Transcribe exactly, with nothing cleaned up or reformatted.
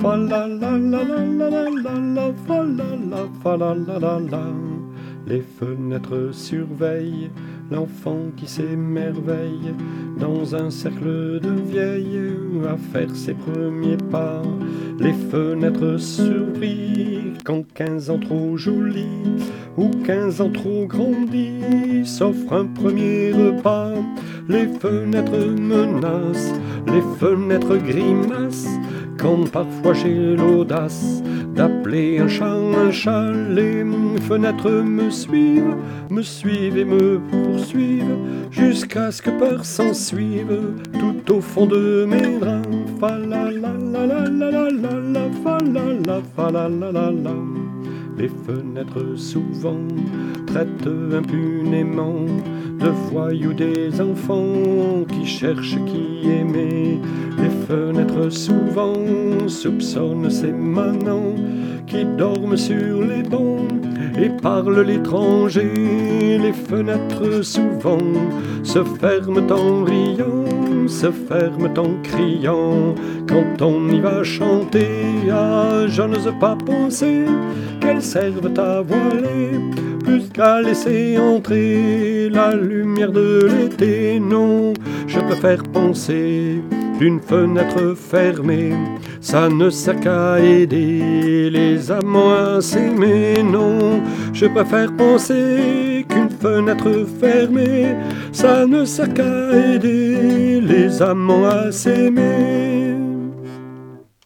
fa la la la la la la la la fa la la fa la la la la. Les fenêtres surveillent l'enfant qui s'émerveille dans un cercle de vieilles à faire ses premiers pas. Les fenêtres sourient quand quinze ans trop jolis ou quinze ans trop grandis s'offrent un premier repas. Les fenêtres menacent, les fenêtres grimacent quand parfois j'ai l'audace d'appeler un chat un chat. Les fenêtres me suivent, me suivent et me poursuivent jusqu'à ce que peur s'ensuive tout au fond de mes draps. Fa la la la la la la la la fa la la fa la la la la. Les fenêtres souvent traitent impunément de voyous des enfants qui cherchent qui aimer. Les fenêtres souvent soupçonnent ces manants qui dorment sur les bancs et parlent l'étranger. Les fenêtres souvent se ferment en riant, se ferment en criant quand on y va chanter. Ah, je n'ose pas penser qu'elles servent à voiler plus qu'à laisser entrer la lumière de l'été. Non, je préfère penser qu'une fenêtre fermée, ça ne sert qu'à aider les amants à s'aimer. Non, je préfère penser qu'une fenêtre fermée, ça ne sert qu'à aider les amants à s'aimer.